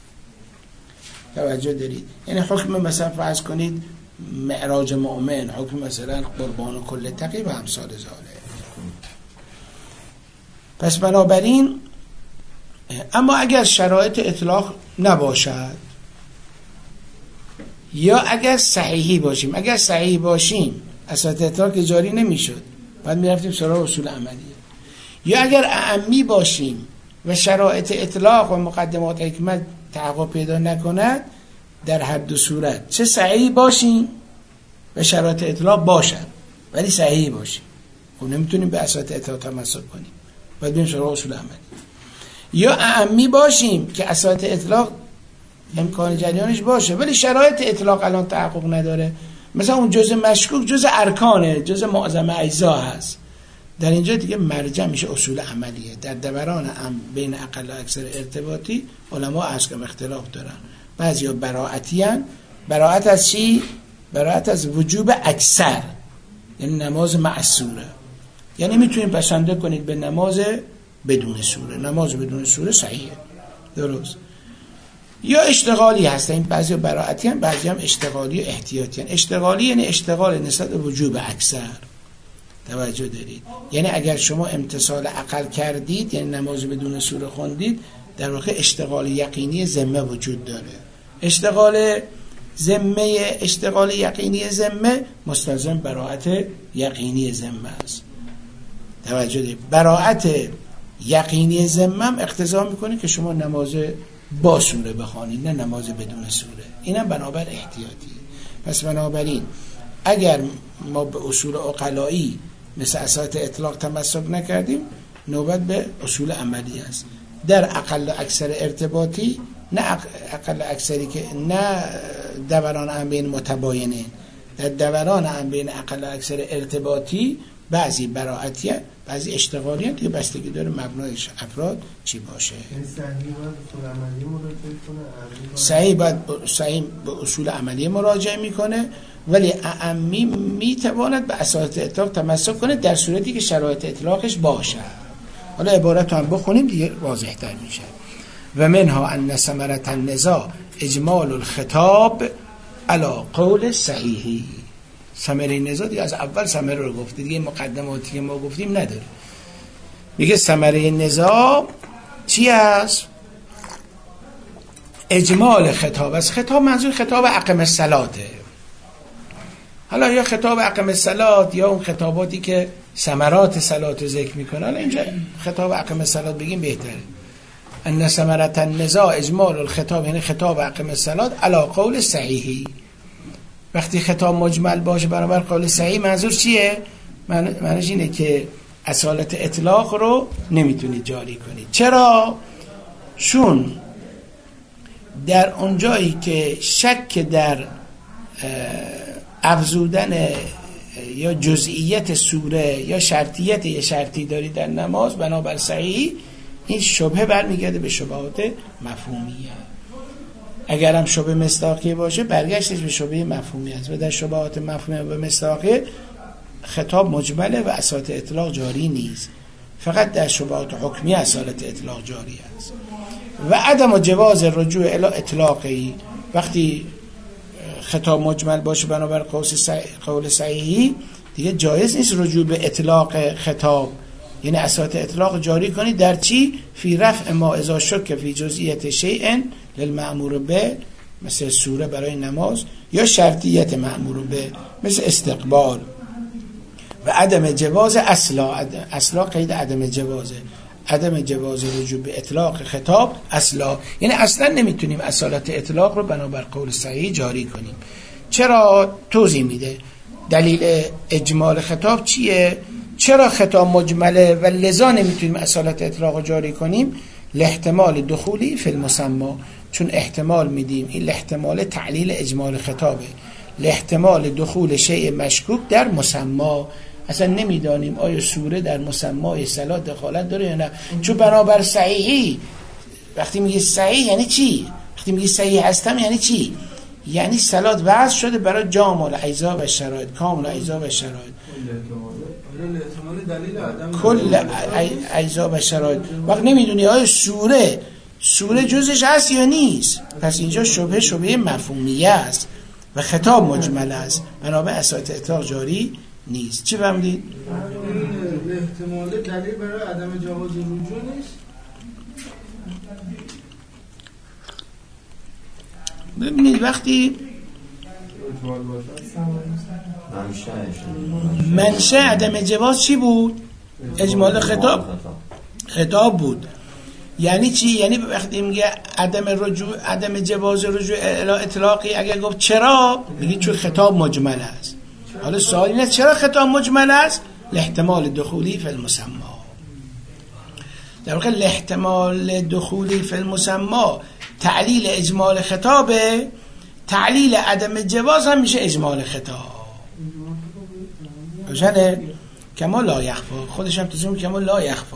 توجه دارید؟ یعنی حکم مثلا فرض کنید معراج مؤمن، حکم مثلا قربان و کل تقی و امثال ذالک. پس بنابراین اما اگر شرایط اطلاق نباشد یا اگر صحیحی باشیم، اگر صحیح باشیم اصالت اطلاق جاری نمیشد، بعد میرفتیم سراغ اصول عملیه. یا اگر اعمی باشیم و شرایط اطلاق و مقدمات حکمت تحقق پیدا نکند، در هر دو صورت چه صحیح باشیم و شرایط اطلاق باشد ولی صحیح باشیم، خب نمیتونیم به اصالت اطلاق تمسک کنیم، باید بریم سراغ اصول عملی. یا اعمی باشیم که اصالت اطلاق امکان جریانش باشه ولی شرایط اطلاق الان تحقق نداره، مثلا اون جزء مشکوک جزء ارکانه، جزء معظم اجزا هست، در اینجا دیگه مرجع میشه اصول عملیه. در دوران بین اقل و اکثر ارتباطی علما احکام اختلاف دارن. بعضیا براعتی هن. براعت از چی؟ براعت از وجوب اکثر، یعنی نماز معصوره، یعنی میتونید بسنده کنید به نماز بدون سوره. نماز بدون سوره صحیحه، درست. یا اشتغالی هست، این بعضی براعتی هن، بعضی هم اشتغالی و احتیاطی هن. اشتغالی یعنی اشتغال نسبت به وجوب اکثر. توجه دارید؟ یعنی اگر شما امتثال عقل کردید، یعنی نماز بدون سوره خوندید، در واقع اشتغال یقینی ذمه وجود داره. اشتغال یقینی ذمه مستلزم براعت یقینی ذمه است. توجه دارید؟ براعت یقینی ذمه هم اقتضا میکنه که شما نماز با سوره بخوانید، نه نماز بدون سوره. اینم بنابر احتیاطی. پس بنابراین اگر ما به اصول عقلایی مثل اصالت اطلاق تمسک نکردیم، نوبت به اصول عملی است. در اقل و اکثر ارتباطی، نه اقل و اکثری که نه دوران هم بین متباینه، در دوران هم بین اقل و اکثر ارتباطی بعضی براعتی هست، بعضی اشتغالی هست، دیگه بستگی داره مبنایش افراد چی باشه. صحیح به اصول عملی مراجعه میکنه، ولی اعمی میتواند به اصالت اطلاق تمسک کنه در صورتی که شرایط اطلاقش باشه. حالا عبارت هم بخونیم دیگه واضح تر میشه. و منها ان ثمرة النزاع اجمال الخطاب علا قول صحیحی. ثمره نزاع دیگه از اول ثمره رو گفته دیگه، مقدماتی که ما گفتیم نداره. میگه ثمره نزاع چی است؟ اجمال خطاب. از خطاب منظور خطاب اقم الصلاته. حالا یا خطاب اقم الصلات یا اون خطاباتی که ثمرات صلات رو ذکر میکنه. حالا اینجا خطاب اقم الصلات بگیم بهتره. ان ثمرة النزاع اجمال الخطاب، یعنی خطاب اقم الصلات علی قول صحیحی. وقتی خطاب مجمل باشه برابر قول صحیح منظور چیه؟ معنیش اینه که اصالت اطلاق رو نمیتونید جاری کنید. چرا؟ چون در اونجایی که شک در افزودن یا جزئیت سوره یا شرطیت یا شرطی داری در نماز بنابر صحیح، این شبهه برمیگرده به شبهات مفهومیه. اگر هم شبهه مصداقی باشه برگشتش به شبهه مفهومی است و در شبهات مفهومی و مصداقی خطاب مجمله و اصالت اطلاق جاری نیست. فقط در شبهات حکمی اصالت اطلاق جاری است. و عدم جواز رجوع الی اطلاقی، وقتی خطاب مجمل باشه بنابر قول صحیحی دیگه جایز نیست رجوع به اطلاق خطاب، یعنی اصالت اطلاق جاری کنی در چی؟ فی رفع ما اذا شک فی جزئیت شیء للمأمور به، مثل سوره برای نماز، یا شرطیت مأمور به مثل استقبال. و عدم جواز اصلا قید عدم جوازه، عدم جواز رجوع به اطلاق خطاب اصلا، یعنی اصلا نمیتونیم اصالت اطلاق رو بنابر قول صحیح جاری کنیم. چرا؟ توضیح میده. دلیل اجمال خطاب چیه؟ چرا خطاب مجمله و لذا نمیتونیم اصالت اطلاق رو جاری کنیم؟ لاحتمال دخولی فی المسمى، چون احتمال میدیم، این احتمال تعلیل اجمال خطابه، لاحتمال دخول شیء مشکوک در مسمى. اصلا نمیدانیم آیا سوره در مسمای صلات دخالت داره یا نه، چون بنابر صحیحی. وقتی میگه صحیح یعنی چی؟ وقتی میگه صحیح هستم یعنی چی؟ یعنی صلات وضع شده برای جامع الاجزا و شرایط، کامل الاجزا و شرایط، کل اجزا و شرایط. وقت نمیدونی آیا سوره جزش هست یا نیست، پس اینجا شبهه مفهومیه است و خطاب مجمل است، بنابر اصالت اطلاق جاری نیست. چی فهمدید؟ احتمال دلیل برای عدم جواز رجوع نیست. ببینید وقتی منشأ عدم جواز چی بود؟ اجمال خطاب بود. یعنی چی؟ یعنی وقتی میگه عدم جواز رجوع الی اطلاقی، اگر گفت چرا؟ میگه چون خطاب مجمل است. حالا سوال اینه چرا خطاب مجمل است؟ لاحتمال دخولی فی المسمى. در واقع لاحتمال دخولی فی المسمى تعلیل اجمال خطابه، تعلیل عدم جواز هم میشه اجمال خطاب. روشنه؟ کما لا یخفا، خودش هم تزمون کما لا یخفا.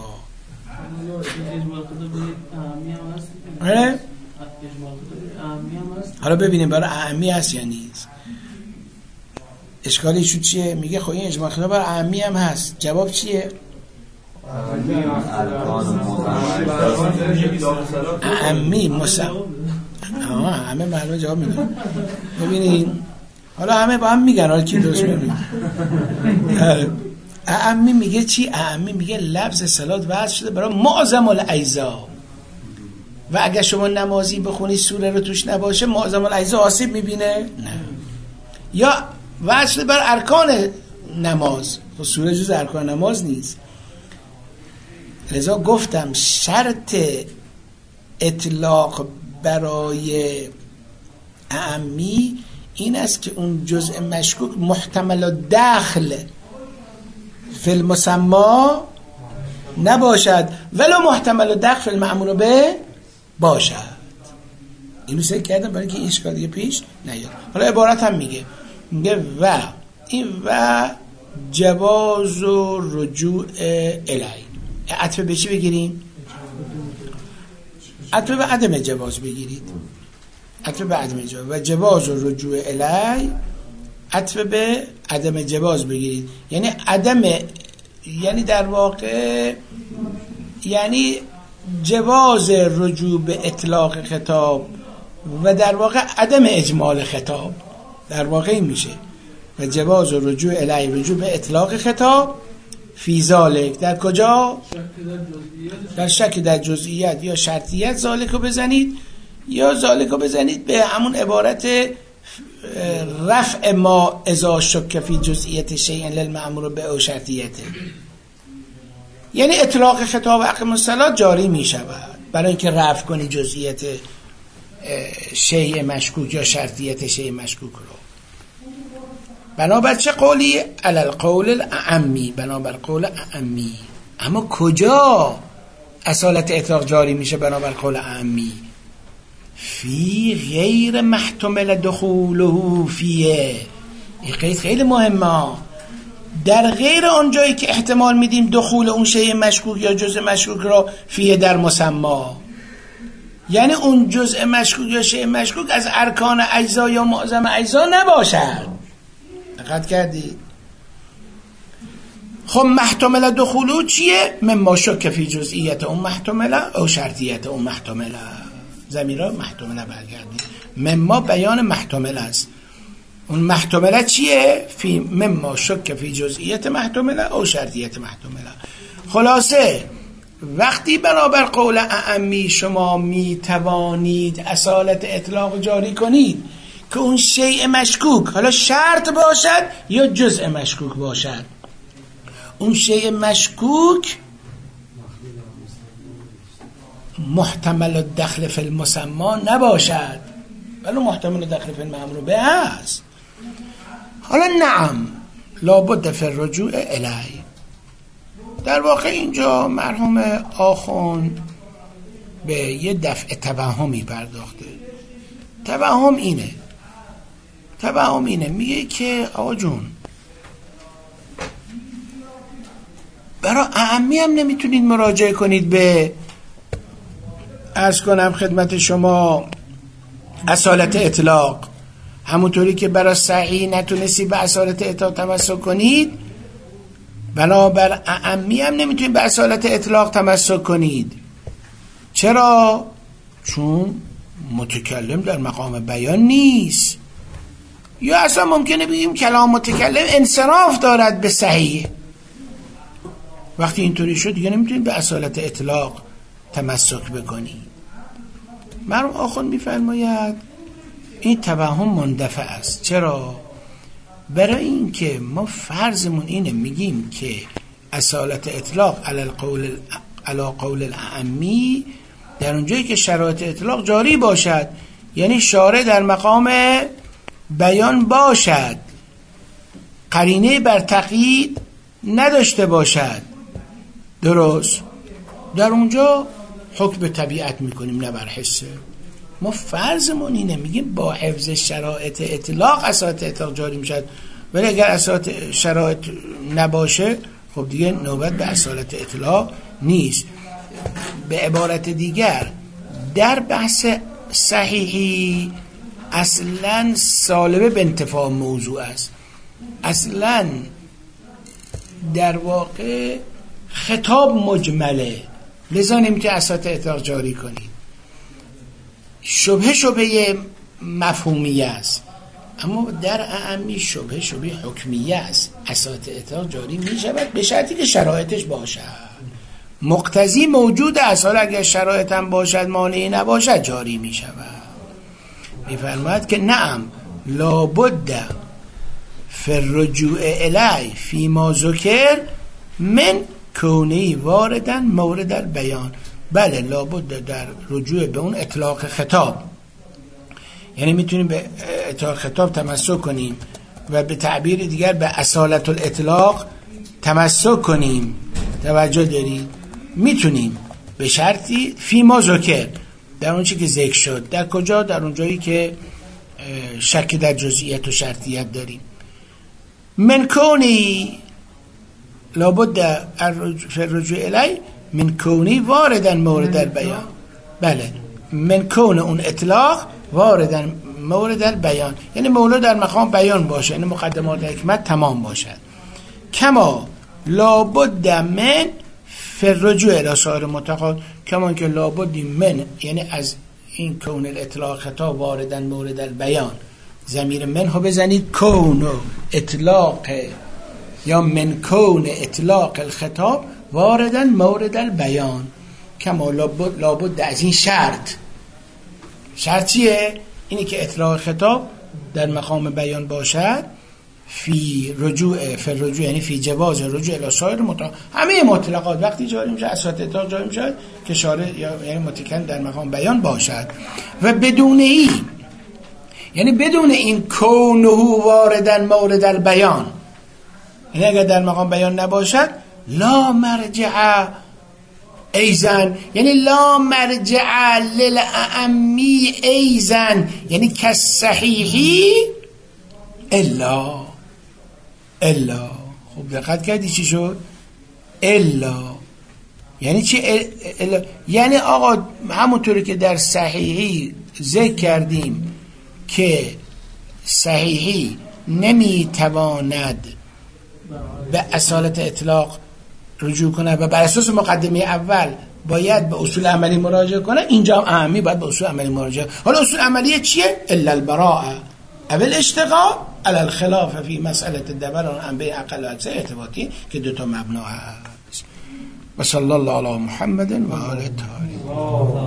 حالا ببینیم برای اعمی هست یا نیست. اشکالی شد چیه؟ میگه خب این اجمال خطاب برای اعمی هم هست. جواب چیه؟ اعمی همه معلومه جواب میدن. ببینین حالا همه با هم میگن، حالا کی درست میگه؟ اعمی میگه چی؟ اعمی میگه لفظ صلات وضع شده برای معظم الاجزا و اگر شما نمازی بخونی سوره رو توش نباشه معظم الاجزا آسیب میبینه؟ نه. یا وضع شده برای ارکان نماز، خب سوره جز ارکان نماز نیست. لذا گفتم شرط اطلاق برای اعمی این است که اون جزء مشکوک محتمل داخل فی المسمى نباشد ولو محتمل داخل فی المأمور به باشد. اینو سعی کردم برای که این اشکال دیگه پیش نیاد. حالا عبارت هم میگه و این و جواز و رجوع الی. عطف به چی بگیریم؟ عطف به عدم جواز بگیرید. عطف به عدم جواز و جواز و رجوع الی عطف به عدم جواز بگیرید. یعنی یعنی در واقع یعنی جواز رجوع به اطلاق خطاب و در واقع عدم اجمال خطاب. در واقع این میشه و جواز و رجوع الی رجوع به اطلاق خطاب فی ذالک در کجا؟ در شک در جزئیات یا شرطیت ذالک رو بزنید یا ذالک رو بزنید به همون عبارت رفع ما اذا شک فی جزئیت شیء للمأمور به او شرطیته، یعنی اطلاق خطاب اقیم الصلاة جاری می شود برای اینکه رفع کنی جزئیت شیء مشکوک یا شرطیت شیء مشکوک رو. بنابر چه قولی؟ علی القول الاعمی، بنابر قول اعمی. اما کجا اصالت اطلاق جاری میشه بنابر قول اعمی؟ فی غیر محتمل دخوله فیه. این قید خیلی مهمه. در غیر آن جایی که احتمال میدیم دخول اون شیء مشکوک یا جزء مشکوک را فیه در مسما، یعنی اون جزء مشکوک یا شیء مشکوک از ارکان اجزا یا معظم اجزا نباشد. دقت کردید؟ خب محتمل دخولو چیه؟ مما شک فی جزئیت اون محتمله او شرطیت اون محتمله. ضمیرها محتمله برگردید. مما بیان محتمل است. اون محتمله چیه؟ فی مما شک فی جزئیت محتمله او شرطیت محتمله. خلاصه وقتی بنابر قول اعمی شما می توانید اصالت اطلاق جاری کنید که اون شیء مشکوک حالا شرط باشد یا جزء مشکوک باشد، اون شیء مشکوک محتمل الدخل فی المسما نباشد ولی محتمل الدخل فی المأمور به است. حالا نعم لابد فی الرجوع الی. در واقع اینجا مرحوم آخوند به یه دفع توهمی پرداخته. توهم اینه میگه که آقا جون برای اعمی هم نمیتونید مراجعه کنید به عرض کنم خدمت شما اصالت اطلاق، همونطوری که برای صحیح نتونستی به اصالت اطلاق تمسک کنید بنابر اعمی هم نمیتونید به اصالت اطلاق تمسک کنید. چرا؟ چون متکلم در مقام بیان نیست، یا اصلا ممکنه بگیم کلام متکلم انصراف دارد به صحیح. وقتی اینطوری شد دیگه نمیتونید به اصالت اطلاق تمسک بکنید. مرحوم آخوند میفرماید این توهم مندفع است. چرا؟ برای اینکه ما فرضمون اینه میگیم که اصالت اطلاق علی قول الاعمی در اونجایی که شرایط اطلاق جاری باشد، یعنی شارع در مقام بیان باشد، قرینه بر تقیید نداشته باشد. درست؟ در اونجا حکم به طبیعت میکنیم نه بر حسه. ما فرضمون اینه میگیم با حفظ شرایط اطلاق اصالت اطلاق جاری میشد، ولی اگر اصالت شرایط نباشه خب دیگه نوبت به اصالت اطلاق نیست. به عبارت دیگر در بحث صحیحی اصلا سالبه به انتفاع موضوع است، اصلا در واقع خطاب مجمله، لذا نمیتونید اصالت اطلاق جاری کنید. شبهه مفهومیه است، اما در اعمی شبهه حکمیه است. اصالت اطلاق جاری می شود به شرطی که شرایطش باشد. مقتضی موجود است، حالا اگر شرایط هم باشد مانعی نباشد جاری می شود. می فرماید که نعم لابد فی الرجوع الی فی ما ذکر من کونی واردن مورد البیان. بله لابد در رجوع به اون اطلاق خطاب، یعنی میتونیم به اطلاق خطاب تمسک کنیم و به تعبیر دیگر به اصالت الاطلاق تمسک کنیم. توجه دارید؟ میتونیم به شرطی فی ما ذکر، در اون چی که ذکر شد. در کجا؟ در اون جایی که شک در جزئیت و شرطیت داریم. من کونی لابد الرجوع الی من کونی واردن مورد البیان. بله من کون اون اطلاق واردن مورد البیان، یعنی مولا در مقام بیان باشه، یعنی مقدمات حکمت تمام باشد. کما لابد من فی الرجوع الی سایر متقاض، کما که لابد من یعنی از این کون الاطلاق خطاب واردن مورد البیان ضمیر منه بزنید کون اطلاق یا من کون اطلاق الخطاب واردن مورد البیان کما لابد از این شرط چیه؟ اینی که اطلاق خطاب در مقام بیان باشد فی رجوع یعنی فی جواز رجوع الی سایر همه مطلقات وقتی جاری میشه اسات اطلاق جاری میشه که شارع یعنی متکن در مقام بیان باشد و بدون این کونه واردن مورد البیان، یعنی اگر در مقام بیان نباشد لا مرجع ایزن، یعنی لا مرجع للأعمی ایزن، یعنی کالصحیحی الا. خب دقت کردی چی شد؟ الا یعنی چی؟ الا یعنی آقا همونطوری که در صحیحی ذکر کردیم که صحیحی نمیتواند به اصالت اطلاق رجوع کنه و بر اساس مقدمه اول باید به اصول عملی مراجعه کنه، اینجا هم اهمی باید به اصول عملی مراجعه. حالا اصول عملی چیه؟ الا البراءه اول اشتغال علی الخلاف فی مسئله دبران انبه اقل و اجزاء ارتباطی که دوتا مبنا هست. و صلی الله علی محمد و آله الطاهرین.